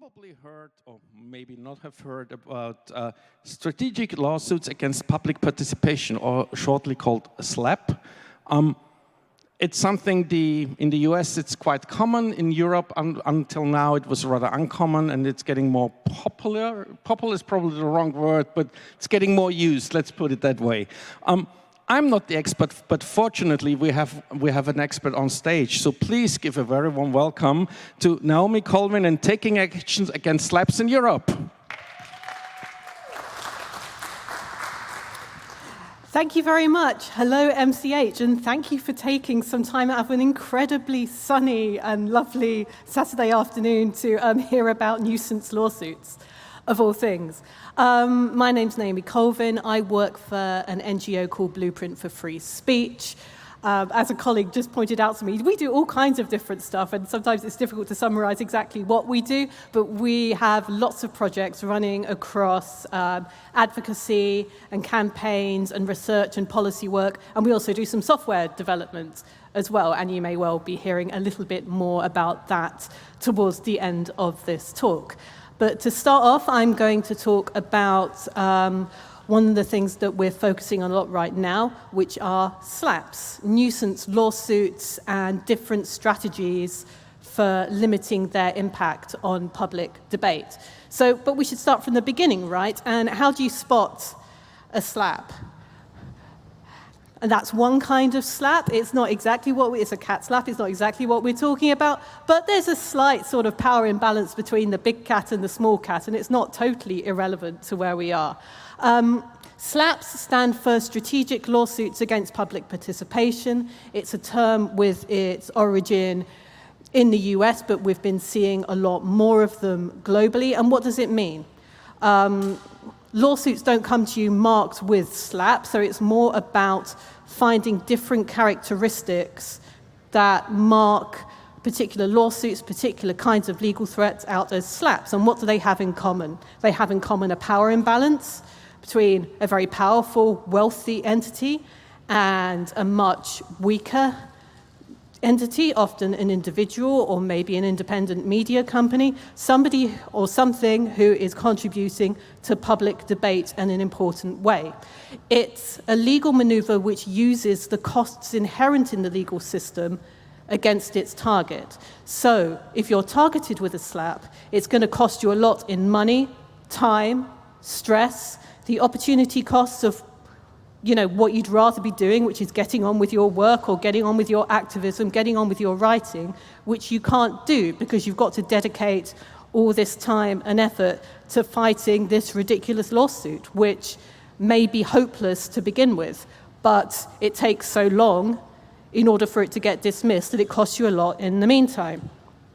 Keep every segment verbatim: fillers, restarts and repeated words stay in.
probably heard, or maybe not have heard, about uh, strategic lawsuits against public participation, or shortly called SLAPP. Um, it's something the, in the U S it's quite common. In Europe, un until now, it was rather uncommon, and it's getting more popular. Popular is probably the wrong word, but it's getting more used, let's put it that way. Um, I'm not the expert, but fortunately we have, we have an expert on stage. So please give a very warm welcome to Naomi Colvin and Taking Actions Against SLAPPs in Europe. Thank you very much. Hello, M C H, and thank you for taking some time out of an incredibly sunny and lovely Saturday afternoon to um, hear about nuisance lawsuits, of all things. Um, my name's Naomi Colvin. I work for an N G O called Blueprint for Free Speech. Um, as a colleague just pointed out to me, we do all kinds of different stuff, and sometimes it's difficult to summarize exactly what we do, but we have lots of projects running across um, advocacy and campaigns and research and policy work, and we also do some software development as well, and you may well be hearing a little bit more about that towards the end of this talk. But to start off, I'm going to talk about um, one of the things that we're focusing on a lot right now, which are SLAPPs, nuisance lawsuits, and different strategies for limiting their impact on public debate. So, but we should start from the beginning, right? And how do you spot a SLAPP? And that's one kind of slap. It's not exactly what we, it's a cat slap. It's not exactly what we're talking about. But there's a slight sort of power imbalance between the big cat and the small cat, and it's not totally irrelevant to where we are. Um, SLAPPs stand for Strategic Lawsuits Against Public Participation. It's a term with its origin in the U S, but we've been seeing a lot more of them globally. And what does it mean? Um, Lawsuits don't come to you marked with SLAPP, so it's more about finding different characteristics that mark particular lawsuits, particular kinds of legal threats out as SLAPPs. And what do they have in common? They have in common a power imbalance between a very powerful, wealthy entity and a much weaker entity, often an individual or maybe an independent media company, somebody or something who is contributing to public debate in an important way. It's a legal maneuver which uses the costs inherent in the legal system against its target. So if you're targeted with a SLAPP, it's going to cost you a lot in money, time, stress, the opportunity costs of you know, what you'd rather be doing, which is getting on with your work or getting on with your activism, getting on with your writing, which you can't do because you've got to dedicate all this time and effort to fighting this ridiculous lawsuit, which may be hopeless to begin with, but it takes so long in order for it to get dismissed that it costs you a lot in the meantime.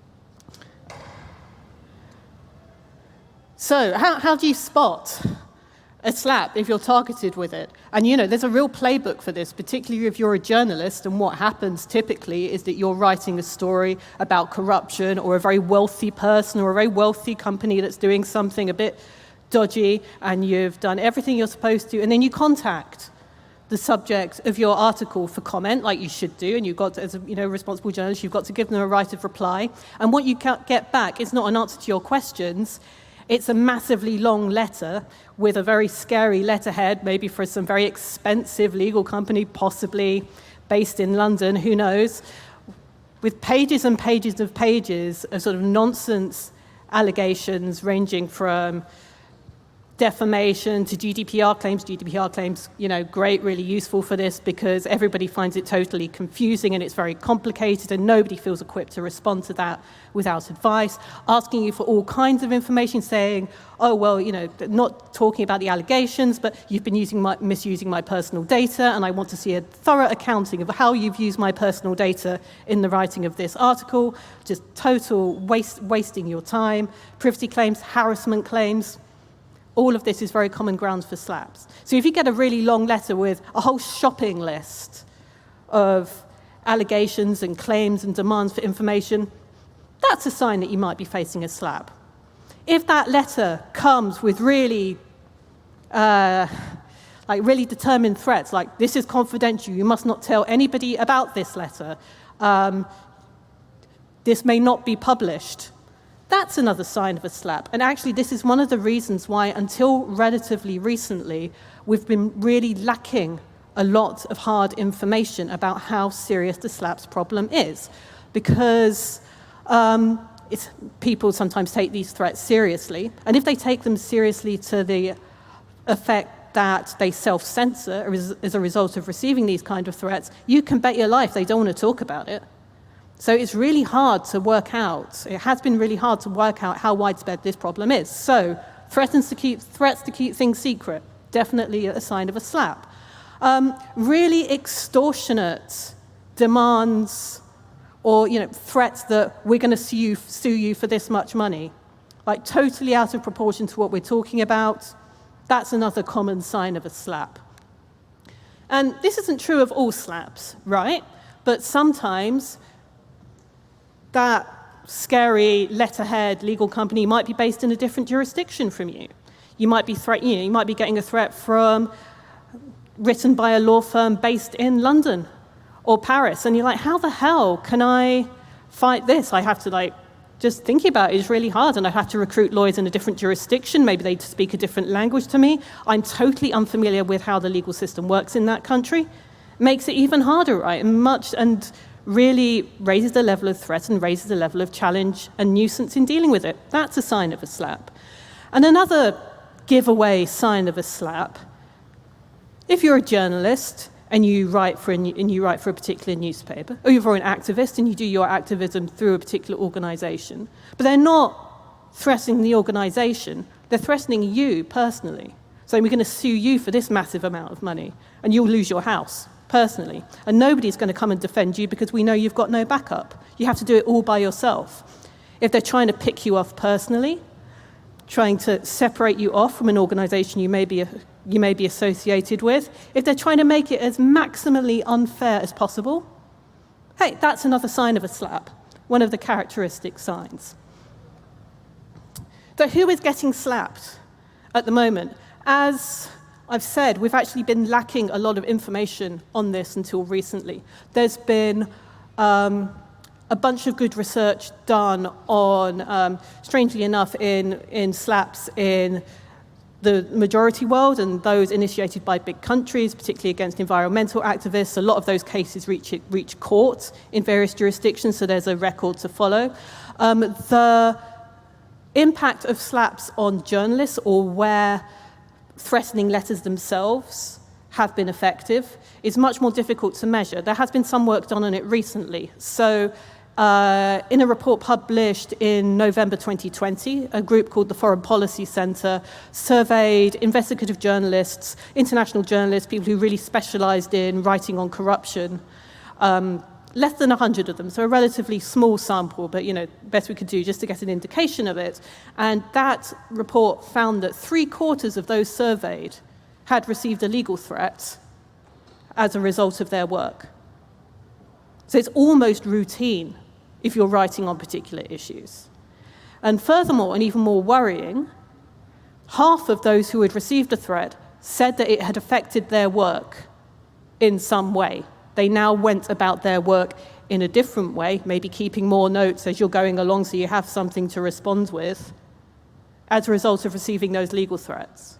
So how, how do you spot a SLAPP if you're targeted with it? And you know, there's a real playbook for this, particularly if you're a journalist, and what happens typically is that you're writing a story about corruption or a very wealthy person or a very wealthy company that's doing something a bit dodgy, and you've done everything you're supposed to, and then you contact the subject of your article for comment, like you should do, and you've got to, as a you know, responsible journalist, you've got to give them a right of reply, and what you get back is not an answer to your questions. It's a massively long letter with a very scary letterhead, maybe for some very expensive legal company, possibly based in London, who knows, with pages and pages of pages of sort of nonsense allegations ranging from defamation to G D P R claims. G D P R claims, you know, great, really useful for this because everybody finds it totally confusing and it's very complicated and nobody feels equipped to respond to that without advice. Asking you for all kinds of information, saying, oh, well, you know, not talking about the allegations, but you've been using my, misusing my personal data, and I want to see a thorough accounting of how you've used my personal data in the writing of this article. Just total waste, wasting your time. Privacy claims, harassment claims. All of this is very common grounds for SLAPPs. So if you get a really long letter with a whole shopping list of allegations and claims and demands for information, that's a sign that you might be facing a SLAPP. If that letter comes with really, uh, like really determined threats, like this is confidential, you must not tell anybody about this letter, um, this may not be published, That's another sign of a slap. And actually, this is one of the reasons why, until relatively recently, we've been really lacking a lot of hard information about how serious the slaps problem is. Because um, it's, people sometimes take these threats seriously. And if they take them seriously to the effect that they self-censor as, as a result of receiving these kind of threats, you can bet your life they don't want to talk about it. So it's really hard to work out, it has been really hard to work out how widespread this problem is. So threatens to keep, threats to keep things secret, definitely a sign of a slap. Um, really extortionate demands or you know, threats that we're going to sue you, sue you for this much money, like totally out of proportion to what we're talking about, that's another common sign of a slap. And this isn't true of all slaps, right? But sometimes that scary letterhead legal company might be based in a different jurisdiction from you. You might be threat, you know, you might be getting a threat from written by a law firm based in London or Paris, and you're like, how the hell can I fight this? I have to like just thinking about it is really hard, and I have to recruit lawyers in a different jurisdiction. Maybe they speak a different language to me. I'm totally unfamiliar with how the legal system works in that country. Makes it even harder, right? And much and really raises the level of threat and raises the level of challenge and nuisance in dealing with it. That's a sign of a slap. And another giveaway sign of a slap, if you're a journalist and you write for a, and you write for a particular newspaper, or you're an activist and you do your activism through a particular organization, but they're not threatening the organization, they're threatening you personally. So we're going to sue you for this massive amount of money, and you'll lose your house personally. And nobody's going to come and defend you because we know you've got no backup. You have to do it all by yourself. If they're trying to pick you off personally, trying to separate you off from an organization you may be, you may be associated with, if they're trying to make it as maximally unfair as possible, hey, that's another sign of a slap, one of the characteristic signs. So who is getting slapped at the moment? As I've said, we've actually been lacking a lot of information on this until recently. There's been um, a bunch of good research done on, um, strangely enough, in, in slaps in the majority world and those initiated by big countries, particularly against environmental activists. A lot of those cases reach, reach court in various jurisdictions, so there's a record to follow. Um, the impact of slaps on journalists, or where threatening letters themselves have been effective, is much more difficult to measure. There has been some work done on it recently. So uh, in a report published in November twenty twenty, a group called the Foreign Policy Center surveyed investigative journalists, international journalists, people who really specialized in writing on corruption, um, less than one hundred of them, so a relatively small sample, but you know, best we could do just to get an indication of it. And that report found that three quarters of those surveyed had received a legal threat as a result of their work. So it's almost routine if you're writing on particular issues. And furthermore, and even more worrying, half of those who had received a threat said that it had affected their work in some way. They now went about their work in a different way, maybe keeping more notes as you're going along so you have something to respond with, as a result of receiving those legal threats.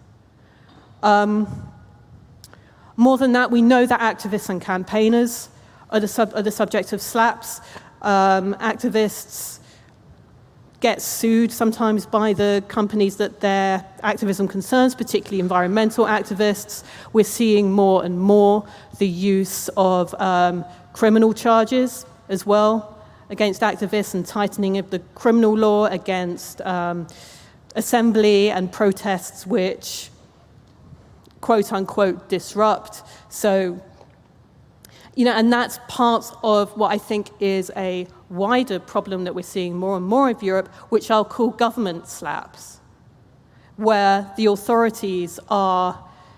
Um, more than that, we know that activists and campaigners are the, sub- are the subject of slaps. Um, activists get sued sometimes by the companies that their activism concerns, particularly environmental activists. We're seeing more and more the use of um, criminal charges as well against activists, and tightening of the criminal law against um, assembly and protests which quote-unquote disrupt. So, you know, and that's part of what I think is a wider problem that we're seeing more and more of Europe, which I'll call government slaps, where the authorities are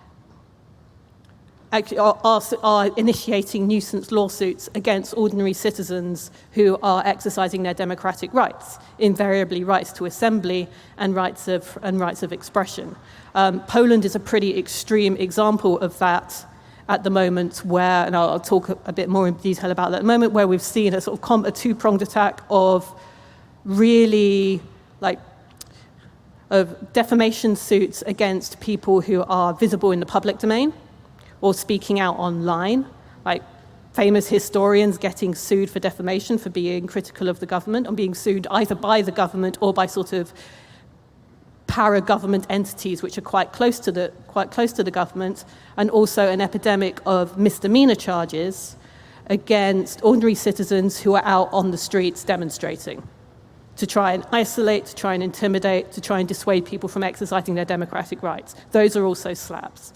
actually are, are, are initiating nuisance lawsuits against ordinary citizens who are exercising their democratic rights, invariably rights to assembly and rights of and rights of expression. Um, Poland is a pretty extreme example of that at the moment, where, and I'll, I'll talk a, a bit more in detail about that at the moment, where we've seen a sort of com- a two-pronged attack of really like, of defamation suits against people who are visible in the public domain or speaking out online, like famous historians getting sued for defamation for being critical of the government and being sued either by the government or by sort of para-government entities which are quite close to the quite close to the government, and also an epidemic of misdemeanor charges against ordinary citizens who are out on the streets demonstrating to try and isolate, to try and intimidate, to try and dissuade people from exercising their democratic rights. Those are also SLAPPs.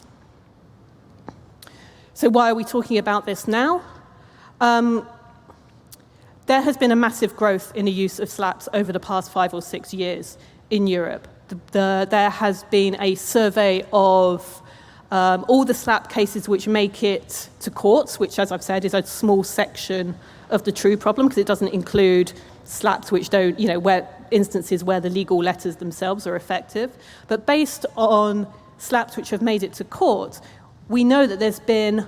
So why are we talking about this now? Um, there has been a massive growth in the use of SLAPPs over the past five or six years in Europe. The, the, there has been a survey of um, all the SLAPP cases which make it to courts, which, as I've said, is a small section of the true problem, because it doesn't include SLAPPs which don't, you know, where instances where the legal letters themselves are effective. But based on SLAPPs which have made it to court, we know that there's been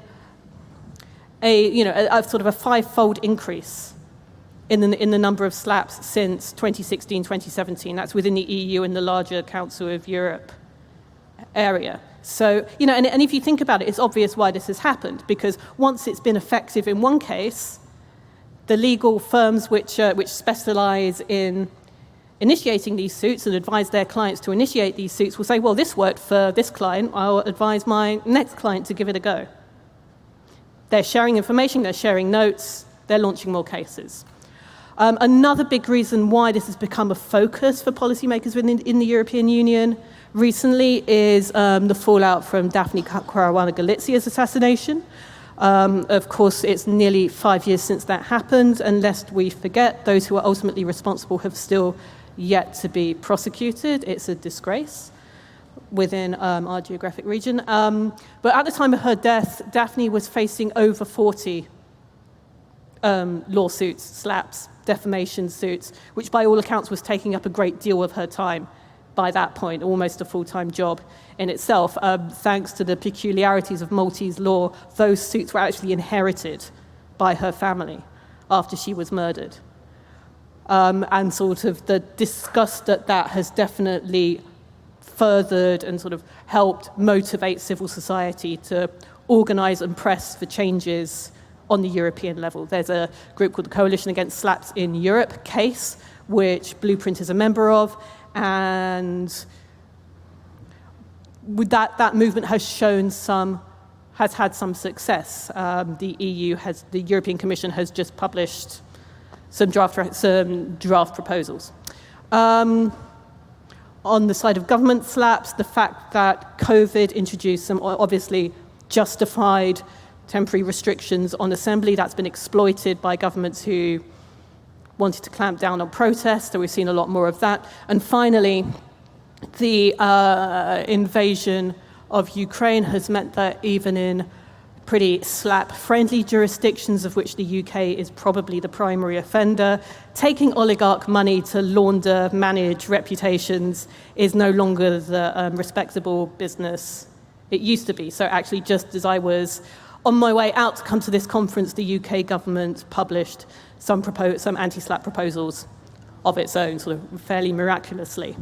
a, you know, a, a sort of a five-fold increase in the, in the number of SLAPPs since twenty sixteen, twenty seventeen. That's within the E U and the larger Council of Europe area. So, you know, and, and if you think about it, it's obvious why this has happened, because once it's been effective in one case, the legal firms which, uh, which specialize in initiating these suits and advise their clients to initiate these suits will say, well, this worked for this client, I'll advise my next client to give it a go. They're sharing information, they're sharing notes, they're launching more cases. Um, another big reason why this has become a focus for policymakers within in the European Union recently is um, the fallout from Daphne Caruana Galizia's assassination. Um, of course, it's nearly five years since that happened, and lest we forget, those who are ultimately responsible have still yet to be prosecuted. It's a disgrace within um, our geographic region. Um, but at the time of her death, Daphne was facing over forty um, lawsuits, SLAPPs, defamation suits, which by all accounts was taking up a great deal of her time by that point, almost a full-time job in itself. Um, thanks to the peculiarities of Maltese law, those suits were actually inherited by her family after she was murdered. Um, and sort of the disgust at that has definitely furthered and sort of helped motivate civil society to organize and press for changes on the European level. There's a group called the Coalition Against SLAPPs in Europe, CASE, which Blueprint is a member of, and with that, that movement has shown some, has had some success. Um, the E U has, the European Commission has just published some draft, some draft proposals. Um, on the side of government SLAPPs, the fact that COVID introduced some obviously justified temporary restrictions on assembly, that's been exploited by governments who wanted to clamp down on protests, so we've seen a lot more of that. And finally, the uh, invasion of Ukraine has meant that even in pretty SLAPP-friendly jurisdictions, of which the U K is probably the primary offender, taking oligarch money to launder, manage reputations is no longer the um, respectable business it used to be. So actually, just as I was on my way out to come to this conference, the U K government published some, propo- some anti-SLAPP proposals of its own, sort of fairly miraculously.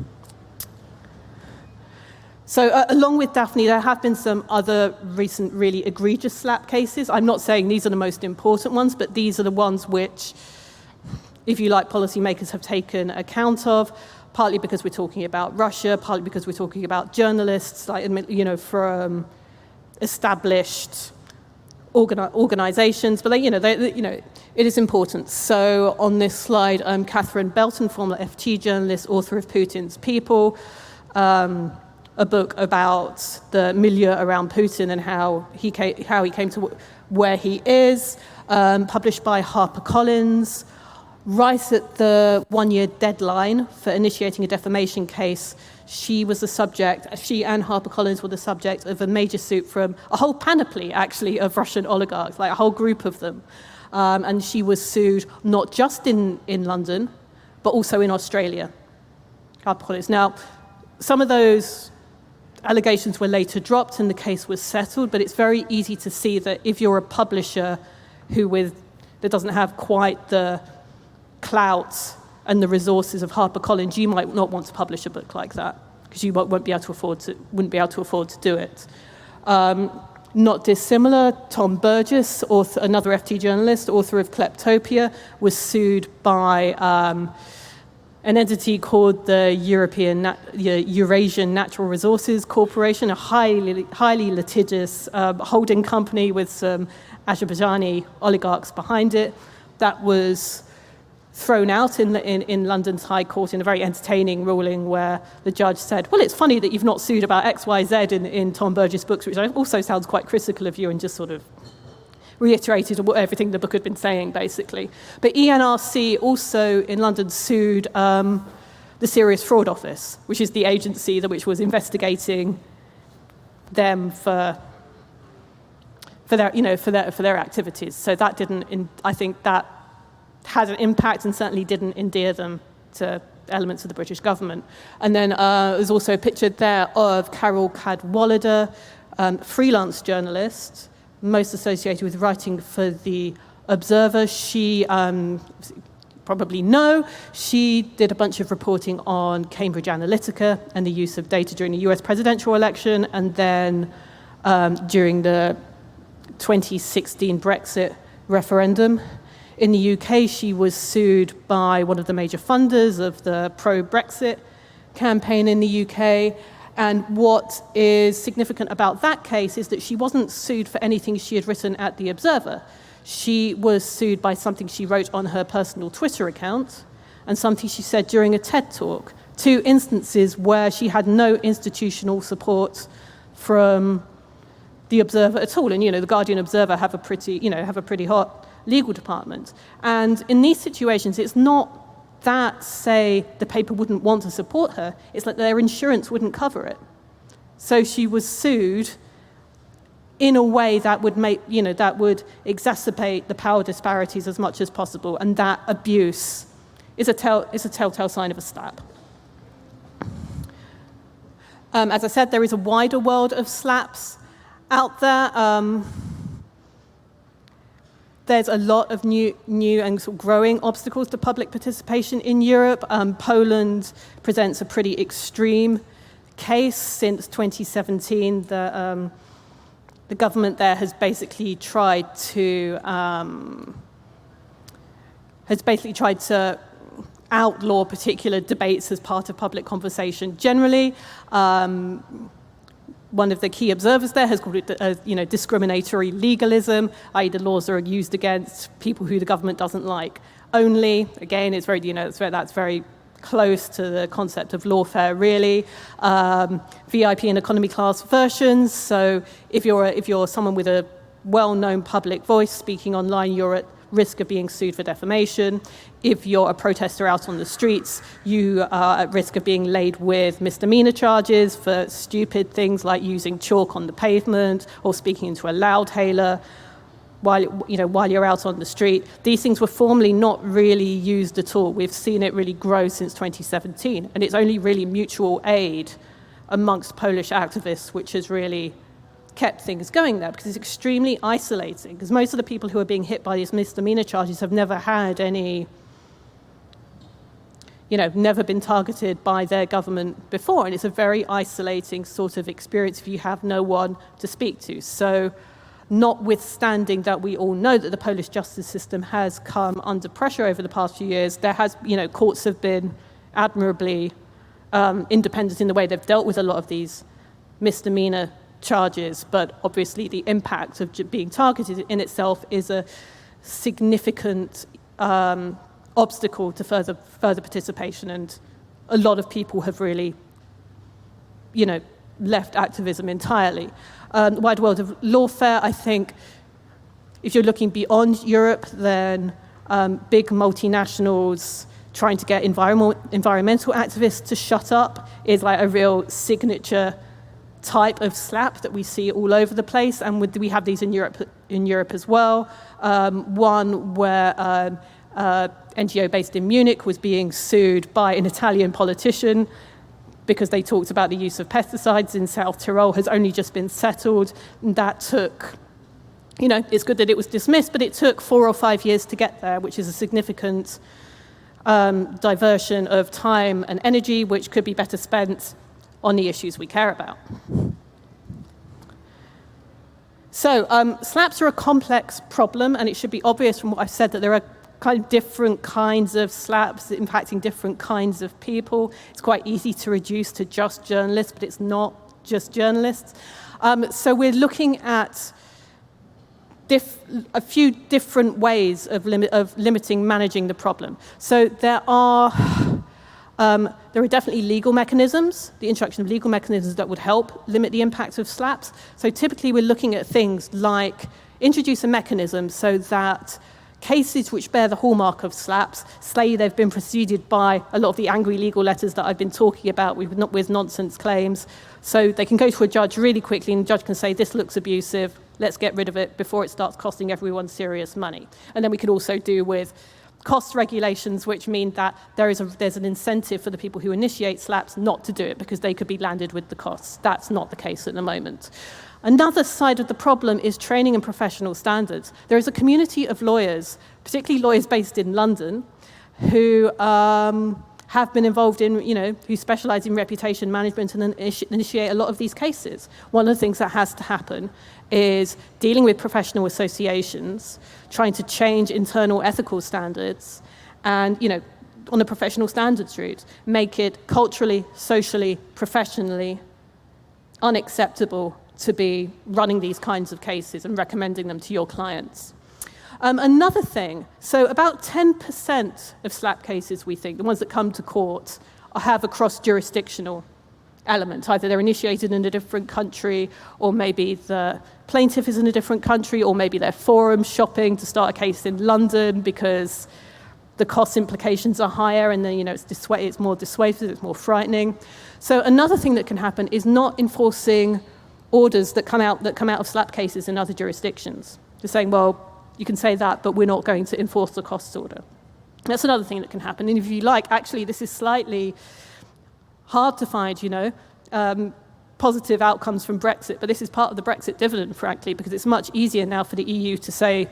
So uh, along with Daphne, there have been some other recent really egregious SLAPP cases. I'm not saying these are the most important ones, but these are the ones which, if you like, policymakers have taken account of, partly because we're talking about Russia, partly because we're talking about journalists, like, you know, from established organi- organizations, but they, you know, they, they, you know, it is important. So on this slide, um, Catherine Belton, former F T journalist, author of Putin's People, um, a book about the milieu around Putin and how he came, how he came to where he is, um, published by HarperCollins. Right at the one-year deadline for initiating a defamation case, she was the subject, she and HarperCollins were the subject of a major suit from a whole panoply, actually, of Russian oligarchs, like a whole group of them. Um, and she was sued not just in, in London, but also in Australia. HarperCollins. Now, some of those allegations were later dropped and the case was settled, but it's very easy to see that if you're a publisher who with that doesn't have quite the clout and the resources of HarperCollins, you might not want to publish a book like that because you won't be able to afford to, wouldn't be able to afford to do it. Um, not dissimilar, Tom Burgess, author, another F T journalist, author of Kleptopia, was sued by um, an entity called the European Nat- Eurasian Natural Resources Corporation, a highly, highly litigious uh, holding company with some Azerbaijani oligarchs behind it, that was thrown out in, the, in, in London's High Court in a very entertaining ruling where the judge said, well, it's funny that you've not sued about X, Y, Z in, in Tom Burgess' books, which also sounds quite critical of you, and just sort of reiterated everything the book had been saying, basically. But E N R C also in London sued um, the Serious Fraud Office, which is the agency that which was investigating them for for their, you know, for their for their activities. So that didn't, in, I think that had an impact and certainly didn't endear them to elements of the British government. And then uh, there's also a picture there of Carol Cadwallader, um, freelance journalist, most associated with writing for The Observer. She, um, probably know, she did a bunch of reporting on Cambridge Analytica and the use of data during the U S presidential election, and then um, during the twenty sixteen Brexit referendum. In the U K, she was sued by one of the major funders of the pro-Brexit campaign in the U K. And what is significant about that case is that she wasn't sued for anything she had written at The Observer. She was sued by something she wrote on her personal Twitter account and something she said during a TED Talk, two instances where she had no institutional support from The Observer at all. And, you know, the Guardian Observer have a pretty, you know, have a pretty hot legal department. And in these situations, it's not that, say, the paper wouldn't want to support her, it's like their insurance wouldn't cover it. So she was sued in a way that would make, you know, that would exacerbate the power disparities as much as possible, and that abuse is a, tell, is a telltale sign of a slap. Um, as I said, there is a wider world of slaps out there. Um, There's a lot of new, new and sort of growing obstacles to public participation in Europe. Um, Poland presents a pretty extreme case. Since twenty seventeen, the, um, the government there has basically tried to um, has basically tried to outlaw particular debates as part of public conversation generally. Um, One of the key observers there has called it, uh, you know, discriminatory legalism, that is the laws are used against people who the government doesn't like only. Again, it's very, you know, it's very, that's very close to the concept of lawfare, really. Um, V I P and economy class versions. So if you're a, if you're someone with a well-known public voice speaking online, you're at risk of being sued for defamation. If you're a protester out on the streets, you are at risk of being laid with misdemeanor charges for stupid things like using chalk on the pavement or speaking into a loudhailer while, you know, while you're out on the street. These things were formerly not really used at all. We've seen it really grow since twenty seventeen, and it's only really mutual aid amongst Polish activists which has really kept things going there, because it's extremely isolating, because most of the people who are being hit by these misdemeanor charges have never had any, you know, never been targeted by their government before, and it's a very isolating sort of experience if you have no one to speak to. So notwithstanding that we all know that the Polish justice system has come under pressure over the past few years, there has, you know, courts have been admirably um, independent in the way they've dealt with a lot of these misdemeanor charges, but obviously the impact of being targeted in itself is a significant um, obstacle to further further participation, and a lot of people have really, you know, left activism entirely. Um, the wide world of lawfare, I think, if you're looking beyond Europe, then um, big multinationals trying to get environment, environmental activists to shut up is like a real signature type of slap that we see all over the place, and we have these in Europe in Europe as well. Um, one where um, uh, N G O based in Munich was being sued by an Italian politician because they talked about the use of pesticides in South Tyrol, has only just been settled. That took, you know, it's good that it was dismissed, but it took four or five years to get there, which is a significant um, diversion of time and energy, which could be better spent on the issues we care about. So um, SLAPPs are a complex problem, and it should be obvious from what I've said that there are kind of different kinds of SLAPPs impacting different kinds of people. It's quite easy to reduce to just journalists, but it's not just journalists. Um, so we're looking at diff a few different ways of, limit of limiting, managing the problem. So there are, um, there are definitely legal mechanisms, the introduction of legal mechanisms that would help limit the impact of SLAPPs. So typically we're looking at things like introduce a mechanism so that cases which bear the hallmark of SLAPPs, say they've been preceded by a lot of the angry legal letters that I've been talking about with, with nonsense claims, so they can go to a judge really quickly and the judge can say, this looks abusive, let's get rid of it before it starts costing everyone serious money. And then we could also do with cost regulations, which mean that there is a, there's an incentive for the people who initiate SLAPPs not to do it because they could be landed with the costs. That's not the case at the moment. Another side of the problem is training and professional standards. There is a community of lawyers, particularly lawyers based in London, who um, have been involved in, you know, who specialize in reputation management and initiate a lot of these cases. One of the things that has to happen is dealing with professional associations, trying to change internal ethical standards, and, you know, on the professional standards route, make it culturally, socially, professionally unacceptable to be running these kinds of cases and recommending them to your clients. Um, another thing, so about ten percent of SLAPP cases, we think, the ones that come to court, have a cross-jurisdictional element. Either they're initiated in a different country, or maybe the plaintiff is in a different country, or maybe they're forum shopping to start a case in London because the cost implications are higher, and then, you know, it's, dissu- it's more dissuasive, it's more frightening. So another thing that can happen is not enforcing orders that come out that come out of SLAPP cases in other jurisdictions. They're saying, well, you can say that, but we're not going to enforce the costs order. That's another thing that can happen. And if you like, actually, this is slightly hard to find, you know, um, positive outcomes from Brexit, but this is part of the Brexit dividend, frankly, because it's much easier now for the E U to say,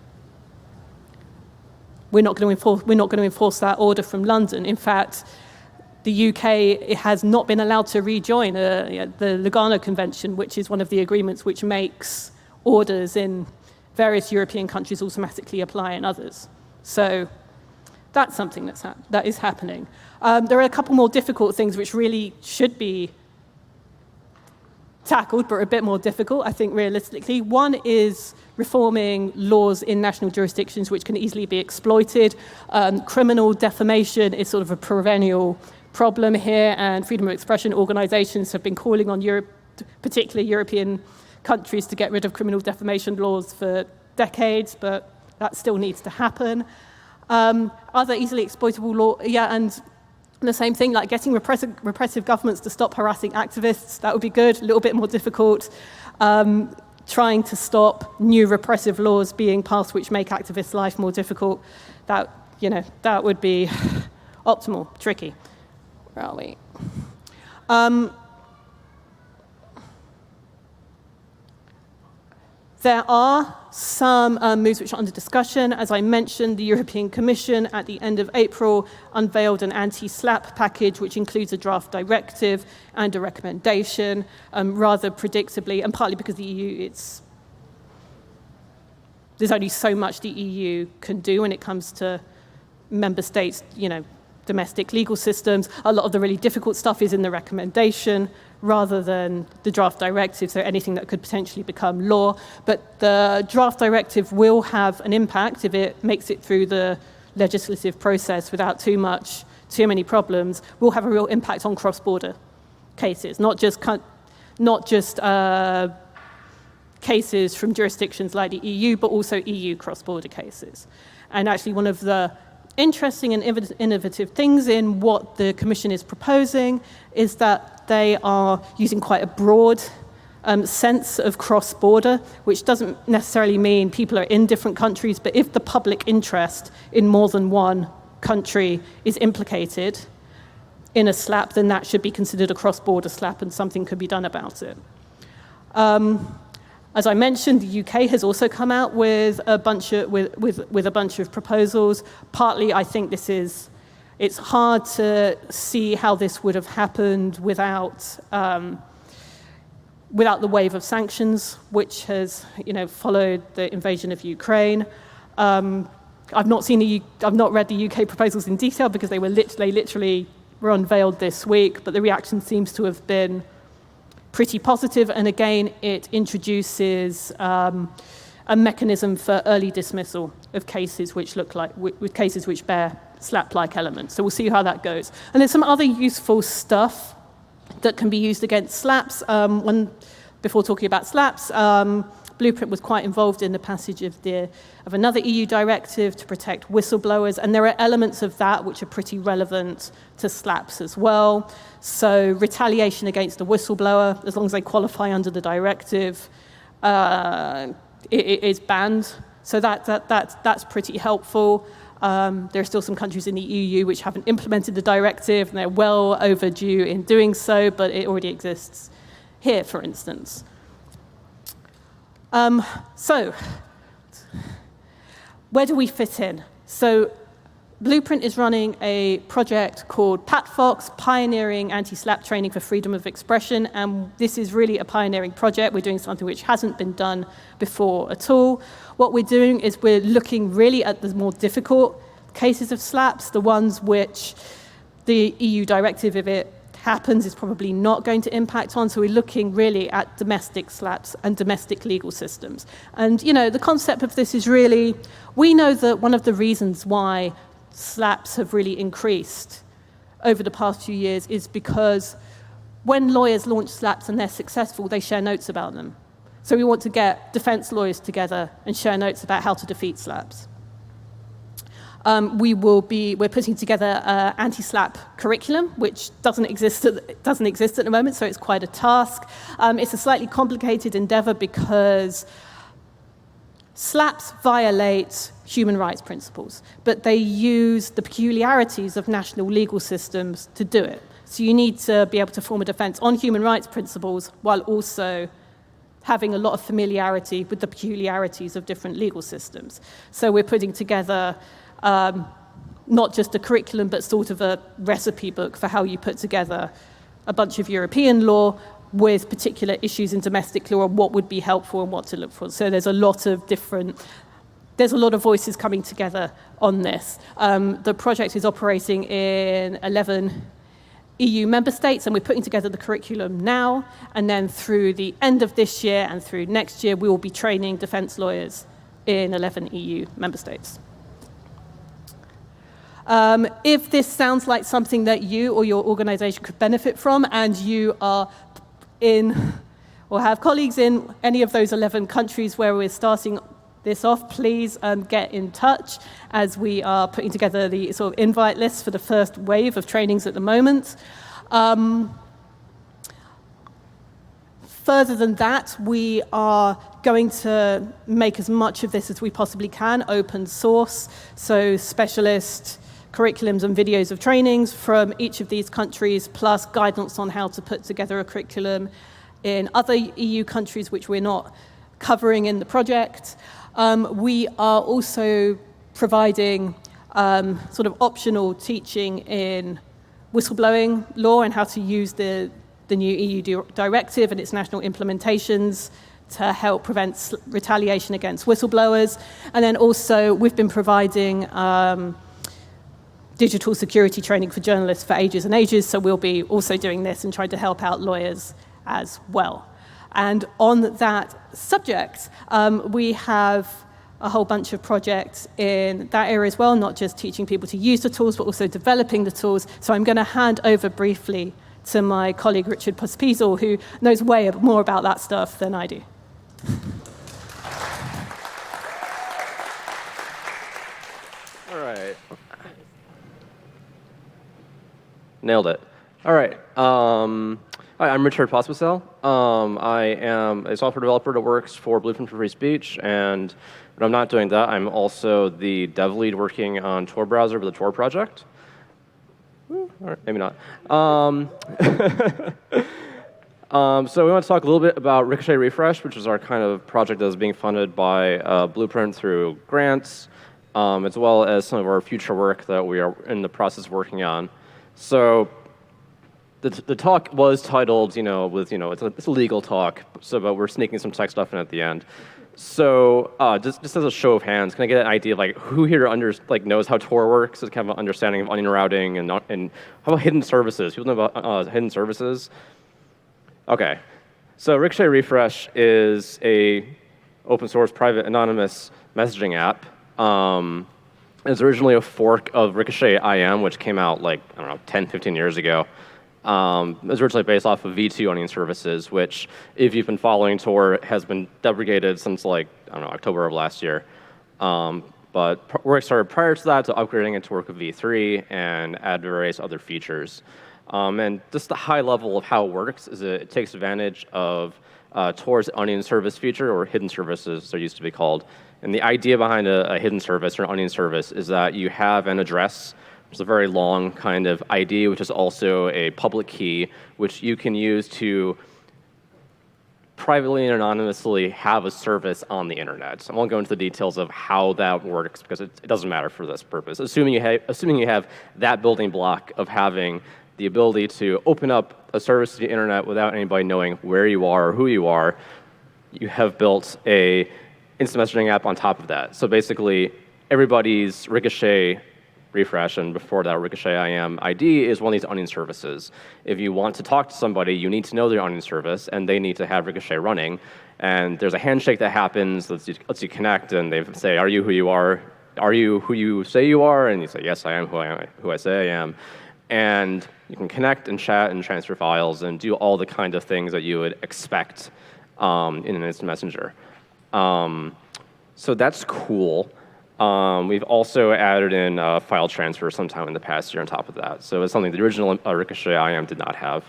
we're not going to enforce, we're not going to enforce that order from London. In fact, the U K has not been allowed to rejoin uh, you know, the Lugano Convention, which is one of the agreements which makes orders in various European countries automatically apply in others. So that's something that's ha- that is happening. Um, there are a couple more difficult things which really should be tackled, but are a bit more difficult, I think, realistically. One is reforming laws in national jurisdictions which can easily be exploited. Um, criminal defamation is sort of a perennial problem here, and freedom of expression organizations have been calling on Europe, particularly European countries, to get rid of criminal defamation laws for decades, but that still needs to happen. Um, other easily exploitable law, yeah, and the same thing, like getting repressive, repressive governments to stop harassing activists, that would be good, a little bit more difficult. Um, trying to stop new repressive laws being passed which make activists' life more difficult, that, you know, that would be optimal, tricky. Where are we? Um, There are some um, moves which are under discussion. As I mentioned, the European Commission at the end of April unveiled an anti-SLAPP package, which includes a draft directive and a recommendation, um, rather predictably, and partly because the E U, it's, there's only so much the E U can do when it comes to member states, you know, domestic legal systems. A lot of the really difficult stuff is in the recommendation rather than the draft directive, so anything that could potentially become law. But the draft directive will have an impact if it makes it through the legislative process without too much, too many problems, will have a real impact on cross-border cases, not just, not just uh, cases from jurisdictions like the E U, but also E U cross-border cases. And actually one of the interesting and innovative things in what the Commission is proposing is that they are using quite a broad um, sense of cross-border, which doesn't necessarily mean people are in different countries, but if the public interest in more than one country is implicated in a SLAPP, then that should be considered a cross-border SLAPP and something could be done about it. Um, As I mentioned, the U K has also come out with a bunch of with, with, with a bunch of proposals. Partly, I think this is it's hard to see how this would have happened without um, without the wave of sanctions, which has, you know, followed the invasion of Ukraine. Um, I've not seen the, I've not read the U K proposals in detail because they were literally, literally were unveiled this week, but the reaction seems to have been pretty positive. And again, it introduces um, a mechanism for early dismissal of cases which look like, with cases which bear slap-like elements. So we'll see how that goes. And there's some other useful stuff that can be used against slaps. Um, one, before talking about slaps, um, Blueprint was quite involved in the passage of, the, of another E U directive to protect whistleblowers, and there are elements of that which are pretty relevant to slaps as well. So retaliation against a whistleblower, as long as they qualify under the directive, uh, it, it is banned. So that, that, that, that's pretty helpful. Um, there are still some countries in the E U which haven't implemented the directive, and they're well overdue in doing so, but it already exists here, for instance. Um, so, where do we fit in? So, Blueprint is running a project called PatFox, Pioneering Anti-Slap Training for Freedom of Expression, and this is really a pioneering project. We're doing something which hasn't been done before at all. What we're doing is we're looking really at the more difficult cases of slaps, the ones which the E U directive, if it happens, is probably not going to impact on. So we're looking really at domestic slaps and domestic legal systems. And, you know, the concept of this is really, we know that one of the reasons why slaps have really increased over the past few years is because when lawyers launch slaps and they're successful, they share notes about them. So we want to get defense lawyers together and share notes about how to defeat slaps. Um, we will be, we're putting together an anti-slap curriculum, which doesn't exist, at, doesn't exist at the moment, so it's quite a task. Um, it's a slightly complicated endeavor because slaps violate human rights principles, but they use the peculiarities of national legal systems to do it. So you need to be able to form a defense on human rights principles while also having a lot of familiarity with the peculiarities of different legal systems. So we're putting together um, not just a curriculum, but sort of a recipe book for how you put together a bunch of European law with particular issues in domestic law and what would be helpful and what to look for. So there's a lot of different, there's a lot of voices coming together on this. Um, the project is operating in eleven E U member states, and we're putting together the curriculum now, and then through the end of this year and through next year, we will be training defense lawyers in eleven E U member states. Um, if this sounds like something that you or your organization could benefit from, and you are in or have colleagues in any of those eleven countries where we're starting this off, please um, get in touch, as we are putting together the sort of invite list for the first wave of trainings at the moment. Um, further than that, we are going to make as much of this as we possibly can open source, so specialist curriculums and videos of trainings from each of these countries, plus guidance on how to put together a curriculum in other E U countries which we're not covering in the project. Um, we are also providing um, sort of optional teaching in whistleblowing law and how to use the, the new E U directive and its national implementations to help prevent retaliation against whistleblowers. And then also we've been providing um, digital security training for journalists for ages and ages, so we'll be also doing this and trying to help out lawyers as well. And on that subject, um, we have a whole bunch of projects in that area as well, not just teaching people to use the tools, but also developing the tools. So I'm going to hand over briefly to my colleague Richard Pospisil, who knows way more about that stuff than I do. All right. Nailed it. All right. Um, hi, I'm Richard Pospisil. Um, I am a software developer that works for Blueprint for Free Speech, and when I'm not doing that, I'm also the dev lead working on Tor browser for the Tor project. All right, maybe not. Um, um, so we want to talk a little bit about Ricochet Refresh, which is our kind of project that is being funded by uh, Blueprint through grants um, as well as some of our future work that we are in the process of working on. So the, the talk was titled, you know, with, you know, it's a, it's a legal talk, so but we're sneaking some tech stuff in at the end. So uh, just, just as a show of hands, can I get an idea of like who here under, like knows how Tor works, is kind of an understanding of onion routing, and, and how about hidden services? People know about uh, hidden services? Okay, so Ricochet Refresh is a open source, private, anonymous messaging app. Um, it was originally a fork of Ricochet I M, which came out like, I don't know, ten, fifteen years ago. Um, it was originally based off of V two onion services, which, if you've been following Tor, has been deprecated since like, I don't know, October of last year. Um, but pr work started prior to that to upgrading it to work with V three and add various other features. Um, and just the high level of how it works is it, it takes advantage of uh, Tor's onion service feature, or hidden services, they're used to be called. And the idea behind a, a hidden service or an onion service is that you have an address. It's a very long kind of I D, which is also a public key, which you can use to privately and anonymously have a service on the internet. So I won't go into the details of how that works because it, it doesn't matter for this purpose. Assuming you, have, assuming you have that building block of having the ability to open up a service to the internet without anybody knowing where you are or who you are, you have built a instant messaging app on top of that. So basically, everybody's Ricochet Refresh, and before that, Ricochet I M I D is one of these onion services. If you want to talk to somebody, you need to know their onion service, and they need to have Ricochet running. And there's a handshake that happens that lets you, lets you connect, and they say, "Are you who you are? Are you who you say you are?" And you say, "Yes, I am who I am, who I say I am." And you can connect and chat and transfer files and do all the kind of things that you would expect um, in an instant messenger. Um, so that's cool. Um, we've also added in uh, file transfer sometime in the past year on top of that. So it's something the original uh, Ricochet I M did not have.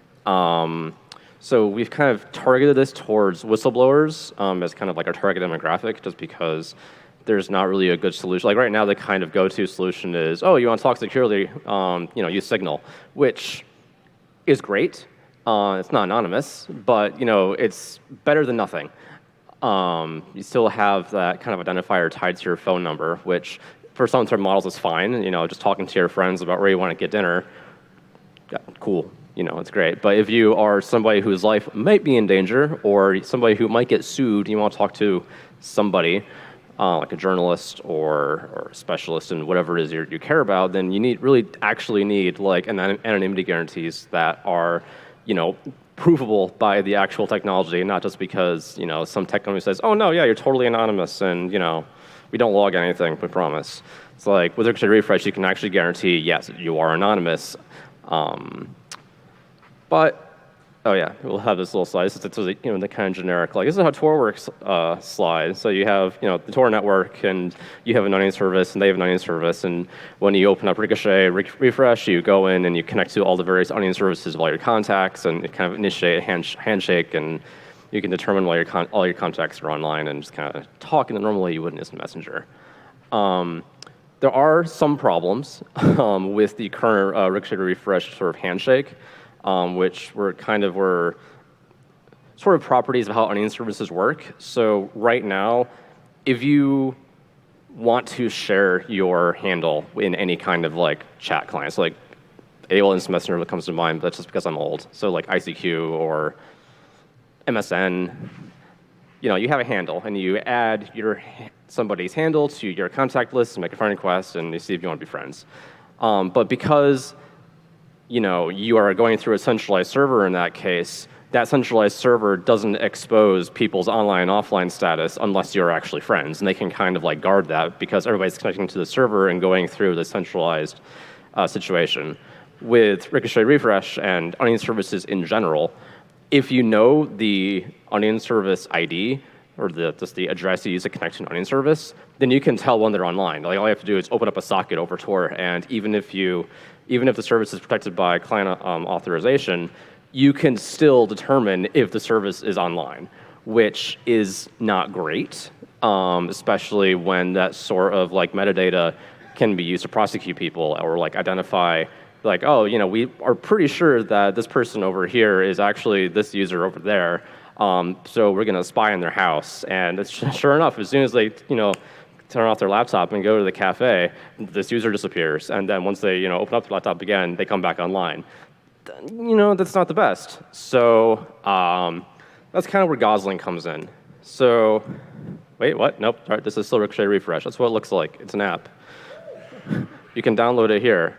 Um, so we've kind of targeted this towards whistleblowers um, as kind of like our target demographic, just because there's not really a good solution. Like right now, the kind of go-to solution is, oh, you want to talk securely, um, you know, use Signal, which is great. Uh, it's not anonymous, but you know, it's better than nothing. Um, you still have that kind of identifier tied to your phone number, which for some sort of models is fine. You know, just talking to your friends about where you want to get dinner, yeah, cool. You know, it's great. But if you are somebody whose life might be in danger, or somebody who might get sued, you want to talk to somebody, uh, like a journalist or, or a specialist in whatever it is you, you care about, then you need really actually need like an anonymity guarantees that are, you know, provable by the actual technology, not just because, you know, some tech company says, oh no, yeah, you're totally anonymous and, you know, we don't log anything, we promise. It's like with Ricochet Refresh, you can actually guarantee, yes, you are anonymous. Um, but, oh yeah, we'll have this little slide. This is, you know, the kind of generic, like this is how Tor works uh, slide. So you have, you know, the Tor network, and you have an onion service, and they have an onion service. And when you open up Ricochet Re Refresh, you go in and you connect to all the various onion services of all your contacts, and kind of initiate a hand handshake, and you can determine why your con all your contacts are online and just kind of talk in the normal way you would in Instant Messenger. Um, there are some problems um, with the current uh, Ricochet Refresh sort of handshake. Um, which were kind of were sort of properties of how onion services work. So right now, if you want to share your handle in any kind of like chat clients, like A O L Instant Messenger that comes to mind, but that's just because I'm old. So like I C Q or M S N, you know, you have a handle and you add your somebody's handle to your contact list and make a friend request and you see if you want to be friends. Um, but because you know, you are going through a centralized server in that case, that centralized server doesn't expose people's online and offline status unless you're actually friends. And they can kind of like guard that because everybody's connecting to the server and going through the centralized uh, situation. With Ricochet Refresh and onion services in general, if you know the onion service I D, or the, just the address you use to connect to an onion service, then you can tell when they're online. Like all you have to do is open up a socket over Tor, and even if you Even if the service is protected by client um, authorization, you can still determine if the service is online, which is not great, um, especially when that sort of like metadata can be used to prosecute people or like identify, like, oh, you know, we are pretty sure that this person over here is actually this user over there, um, so we're going to spy on their house. And it's, sure enough, as soon as they, you know, turn off their laptop and go to the cafe, this user disappears. And then once they you know, open up the laptop again, they come back online. You know, that's not the best. So um, that's kind of where Gosling comes in. So, wait, what? Nope, all right, this is still Ricochet Refresh. That's what it looks like. It's an app. You can download it here.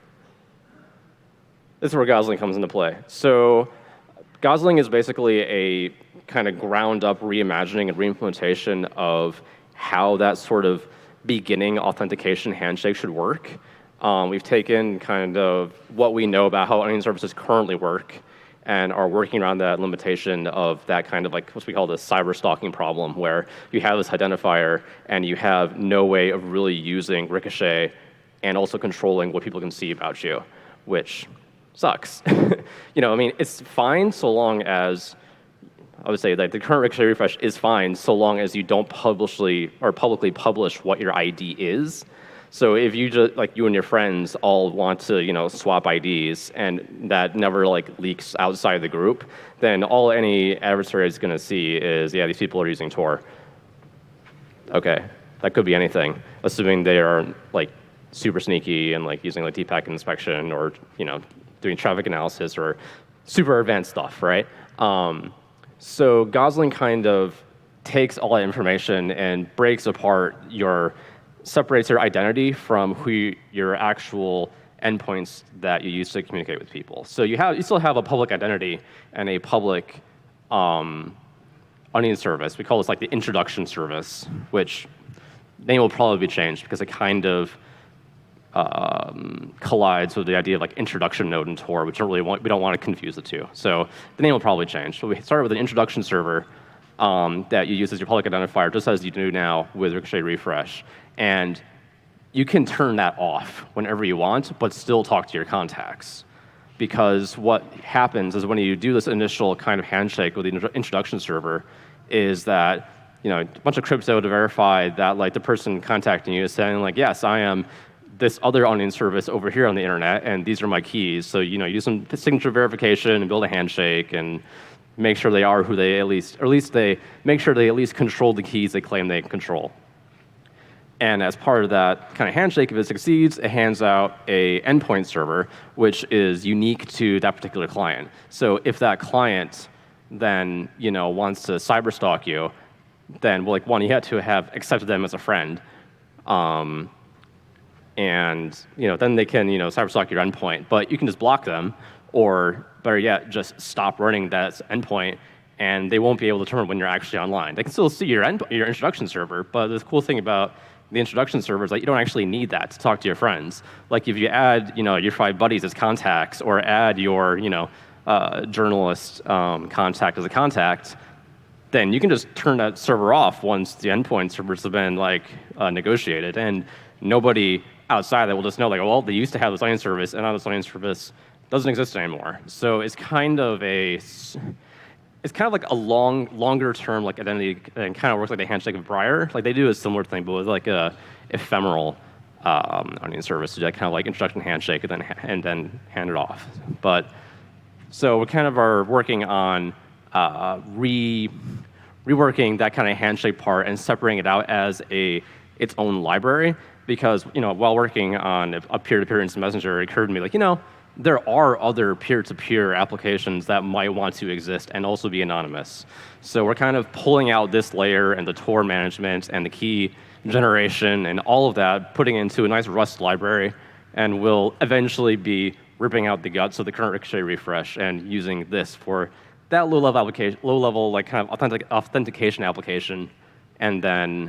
This is where Gosling comes into play. So Gosling is basically a kind of ground-up reimagining and reimplementation of how that sort of beginning authentication handshake should work. Um, we've taken kind of what we know about how onion services currently work and are working around that limitation of that kind of like what we call the cyber stalking problem, where you have this identifier and you have no way of really using Ricochet and also controlling what people can see about you, which sucks. You know, I mean, it's fine so long as, I would say that the current Ricochet Refresh is fine so long as you don't publicly or publicly publish what your I D is. So if you just, like you and your friends all want to, you know, swap I Ds and that never like leaks outside the group, then all any adversary is gonna see is, yeah, these people are using Tor. Okay, that could be anything, assuming they are like super sneaky and like using like deep packet inspection or, you know, doing traffic analysis or super advanced stuff, right? Um, so Gosling kind of takes all that information and breaks apart your, separates your identity from who you, your actual endpoints that you use to communicate with people. So you have, you still have a public identity and a public um, onion service. We call this like the introduction service, which name will probably be changed because it kind of um, collides with the idea of like introduction node in Tor, which don't really want, we don't want to confuse the two. So the name will probably change. So we started with an introduction server um, that you use as your public identifier, just as you do now with Ricochet Refresh. And you can turn that off whenever you want, but still talk to your contacts. Because what happens is when you do this initial kind of handshake with the introduction server is that, you know, a bunch of crypto to verify that like the person contacting you is saying like, yes, I am this other onion service over here on the internet, and these are my keys. So, you know, you do some signature verification and build a handshake and make sure they are who they at least, or at least they make sure they at least control the keys they claim they control. And as part of that kind of handshake, if it succeeds, it hands out a endpoint server, which is unique to that particular client. So if that client then, you know, wants to cyberstalk you, then, well, like, one, you have to have accepted them as a friend. Um, and, you know, then they can, you know, cyberstalk your endpoint. But you can just block them, or better yet, just stop running that endpoint, and they won't be able to determine when you're actually online. They can still see your, end, your introduction server, but the cool thing about the introduction server is like you don't actually need that to talk to your friends. Like if you add, you know, your five buddies as contacts, or add your, you know, uh, journalist um, contact as a contact, then you can just turn that server off once the endpoint servers have been like uh, negotiated, and nobody outside that will just know like, well, they used to have this onion service, and now this onion service doesn't exist anymore. So it's kind of a It's kind of like a long, longer term like identity, and kind of works like the handshake of Briar. Like they do a similar thing, but with like a ephemeral um, onion service, so that kind of like introduction handshake, and then and then hand it off. But so we kind of are working on uh, re reworking that kind of handshake part and separating it out as a its own library. Because you know, while working on a peer-to-peer instant messenger, it occurred to me like you know. There are other peer-to-peer applications that might want to exist and also be anonymous. So we're kind of pulling out this layer and the Tor management and the key generation and all of that, putting it into a nice Rust library, and we'll eventually be ripping out the guts of the current Ricochet Refresh and using this for that low-level application, low-level like kind of authentic, authentication application, and then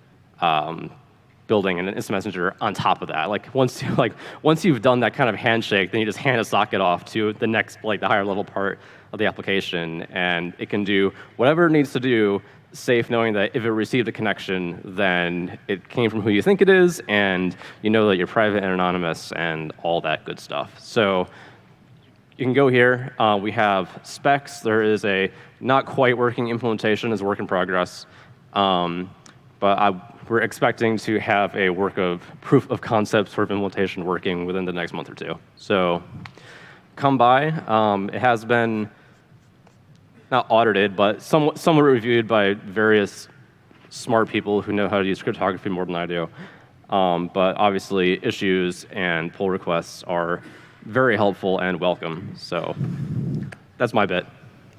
um, building an instant messenger on top of that. Like once you like once you've done that kind of handshake, then you just hand a socket off to the next like the higher level part of the application, and it can do whatever it needs to do, safe knowing that if it received a connection, then it came from who you think it is, and you know that you're private and anonymous and all that good stuff. So you can go here. Uh, we have specs. There is a not quite working implementation, is a work in progress. Um, but I We're expecting to have a work of proof of concept sort of implementation working within the next month or two. So come by. Um, it has been not audited, but somewhat, somewhat reviewed by various smart people who know how to use cryptography more than I do. Um, but obviously, issues and pull requests are very helpful and welcome. So that's my bit.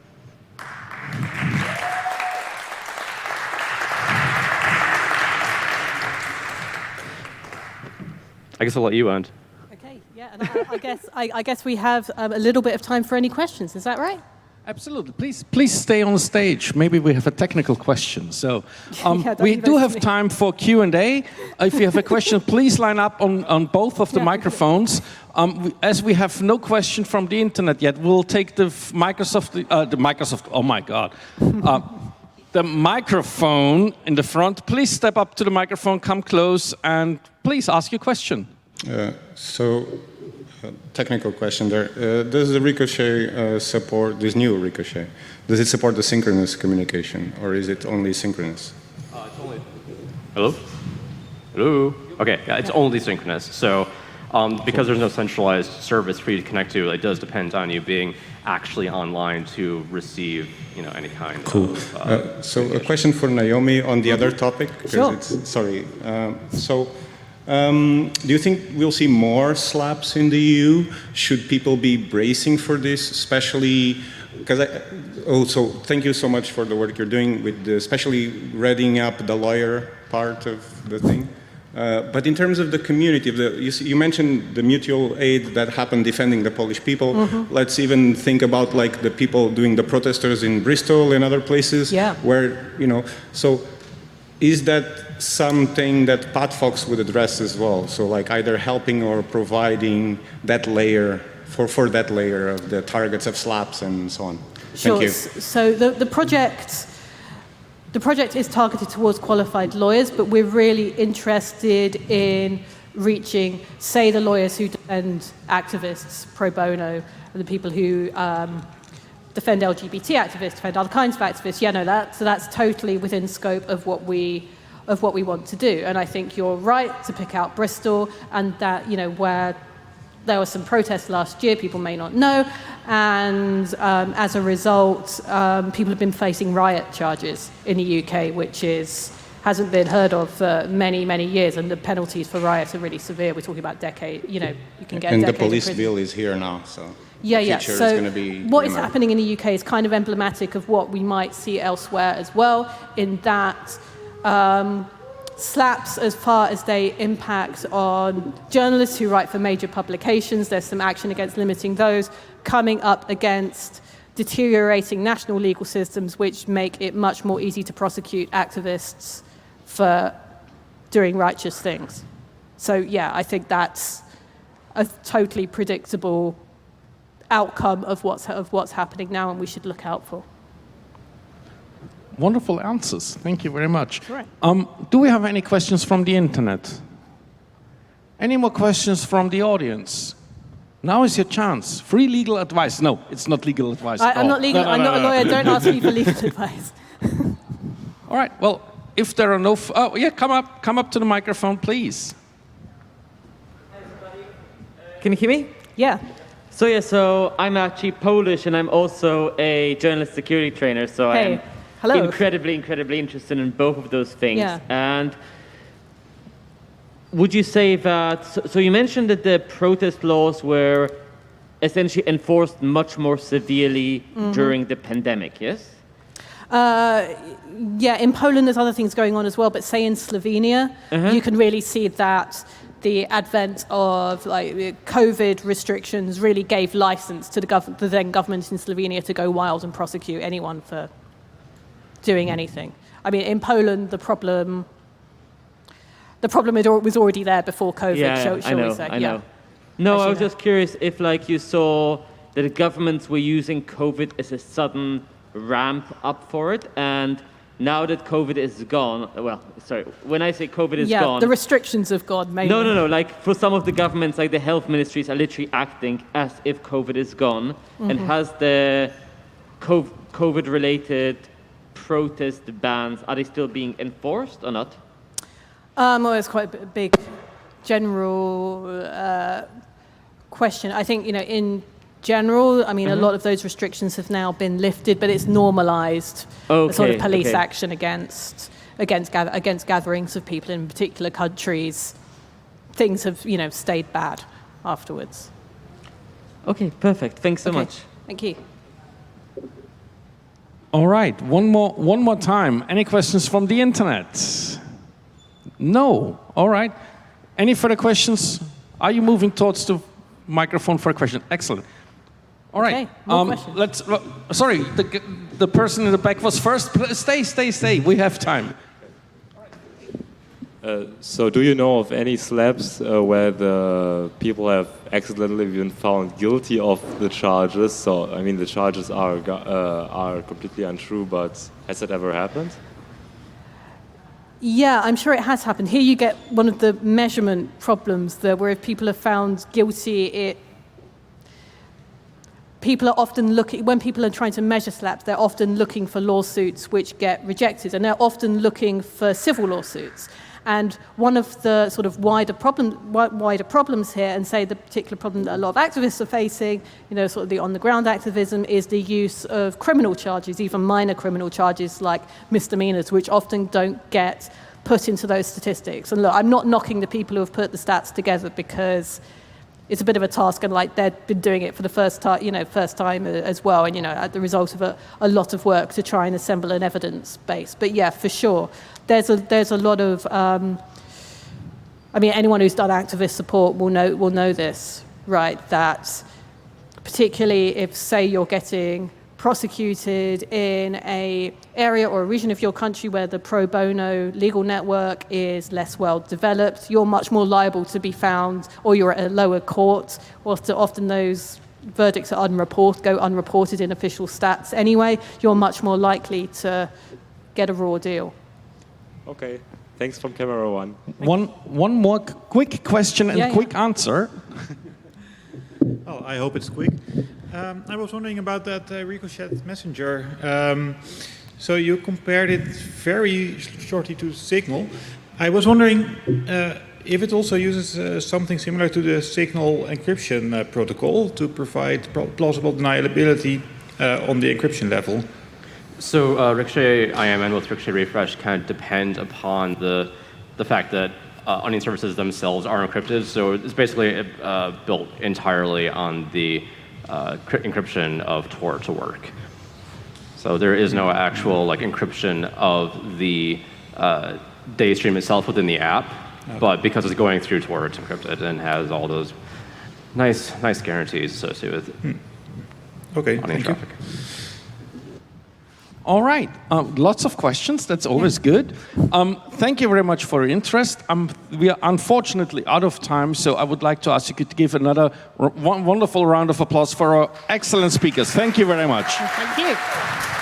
I guess I'll let you end. Okay, yeah, and I, I guess I, I guess we have um, a little bit of time for any questions. Is that right? Absolutely. Please, please stay on stage. Maybe we have a technical question. So um, Yeah, don't we be do very have silly. time for Q and A. If you have a question, please line up on, on both of the Yeah. microphones. Um, we, as we have no question from the internet yet, we'll take the f- Microsoft, uh, the Microsoft. Oh my God. Uh, the microphone in the front. Please step up to the microphone, come close, and please ask your question. Uh, so, uh, technical question there. Uh, does the Ricochet uh, support, this new Ricochet, does it support the synchronous communication, or is it only synchronous? Uh, it's only... Hello? Hello? Okay, yeah, it's only synchronous. So um, because there's no centralized service for you to connect to, it does depend on you being actually online to receive, you know, any kind Cool. of... Uh, Uh, so a question for Naomi on the other topic. because Sure. It's, sorry. Um, so um, do you think we'll see more slaps in the E U? Should people be bracing for this, especially... Because I, also, thank you so much for the work you're doing with the, especially reading up the lawyer part of the thing. Uh, but in terms of the community, the, you, you mentioned the mutual aid that happened defending the Polish people. Mm-hmm. Let's even think about like the people doing the protesters in Bristol and other places. Yeah. Where, you know, so is that something that Patfox would address as well? So like either helping or providing that layer for, for that layer of the targets of slaps and so on. Sure. Thank you. S- So the, the project the project is targeted towards qualified lawyers, but we're really interested in reaching, say, the lawyers who defend activists pro bono, the people who um, defend L G B T activists, defend other kinds of activists. Yeah, no, that so that's totally within scope of what we of what we want to do. And I think you're right to pick out Bristol, and that, you know, where there were some protests last year, people may not know, and um, as a result, um, people have been facing riot charges in the U K, which is hasn't been heard of for many, many years, and the penalties for riots are really severe. We're talking about decade, you know, you can get And a the decade in police prison. bill is here now, so Yeah, the yeah. future So is going to be what is remembered. happening in the U K is kind of emblematic of what we might see elsewhere as well, in that um, slaps, as far as they impact on journalists who write for major publications, there's some action against limiting those, coming up against deteriorating national legal systems which make it much more easy to prosecute activists for doing righteous things. So yeah, I think that's a totally predictable outcome of what's of what's happening now, and we should look out for. Wonderful answers. Thank you very much. Right. Um, do we have any questions from the internet? Any more questions from the audience? Now is your chance. Free legal advice. No, it's not legal advice. I, at I'm all. not legal. No, no, I'm no, not a no. lawyer. Don't ask me for legal advice. All right. Well, if there are no, f- oh yeah, come up, come up to the microphone, please. Can you hear me? Yeah. So yeah, so I'm actually Polish, and I'm also a journalist security trainer. So Hey. I'm Hello. incredibly, incredibly interested in both of those things. Yeah. And would you say that? So, so you mentioned that the protest laws were essentially enforced much more severely Mm-hmm. during the pandemic. Yes. Uh, yeah, in Poland there's other things going on as well, but say in Slovenia, you can really see that the advent of like COVID restrictions really gave license to the, gov- the then government in Slovenia to go wild and prosecute anyone for doing anything. I mean, in Poland, the problem the problem had al- was already there before COVID. Yeah, shall, I shall know. we say? I yeah. know. No, As I you was know. just curious if, like, you saw that the governments were using COVID as a sudden ramp up for it, and now that COVID is gone, well, sorry, when I say COVID is yeah, gone, the restrictions of God, maybe. no, no, no, like for some of the governments, like the health ministries are literally acting as if COVID is gone, Mm-hmm. and has the COVID-related protest bans, are they still being enforced or not? Um, well, it's quite a b- big general uh, question. I think, you know, in general, I mean, Mm-hmm. a lot of those restrictions have now been lifted, but it's normalized the sort of Okay, police okay. action against against gather, against gatherings of people in particular countries, things have, you know, stayed bad afterwards. Okay, perfect. Thanks so Okay. much. Thank you. All right, one more, one more time. Any questions from the internet? No. All right. Any further questions? Are you moving towards the microphone for a question? Excellent. All right. Okay, more um, questions. let's. Uh, sorry, the g- the person in the back was first. Pl- Stay, stay, stay. We have time. Uh, so do you know of any slabs uh, where the people have accidentally been found guilty of the charges? So, I mean, the charges are go- uh, are completely untrue, but has that ever happened? Yeah, I'm sure it has happened. Here you get one of the measurement problems there, where if people are found guilty, it people are often looking, when people are trying to measure slaps, they're often looking for lawsuits which get rejected, and they're often looking for civil lawsuits. And one of the sort of wider problem, wi- wider problems here, and say the particular problem that a lot of activists are facing, you know, sort of the on-the-ground activism, is the use of criminal charges, even minor criminal charges like misdemeanors, which often don't get put into those statistics. And look, I'm not knocking the people who have put the stats together, because it's a bit of a task, and like they've been doing it for the first time, you know, first time as well, and you know, at the result of a, a lot of work to try and assemble an evidence base. But yeah, for sure, there's a there's a lot of. Um, I mean, anyone who's done activist support will know will know this, right? That particularly if, say, you're getting prosecuted in a area or a region of your country where the pro bono legal network is less well developed, you're much more liable to be found, or you're at a lower court, whilst often those verdicts are unreported, go unreported in official stats anyway, you're much more likely to get a raw deal. Okay. Thanks from Camera One. One one more qu- quick question and Yeah, yeah. quick answer. Oh, I hope it's quick. Um, I was wondering about that uh, Ricochet Messenger. Um, so you compared it very shortly to Signal. I was wondering uh, if it also uses uh, something similar to the Signal encryption uh, protocol to provide pro- plausible deniability uh, on the encryption level. So uh, Ricochet I M and with Ricochet Refresh kind of depend upon the the fact that uh, onion services themselves are encrypted. So it's basically uh, built entirely on the uh, crypt- encryption of Tor to work. So there is no actual like encryption of the uh, data stream itself within the app, but because it's going through Tor, it's encrypted and has all those nice nice guarantees associated with Okay, onion thank you. traffic. All right, um, lots of questions. That's always good. Um, thank you very much for your interest. Um, we are unfortunately out of time, so I would like to ask you to give another r- one wonderful round of applause for our excellent speakers. Thank you very much. Thank you.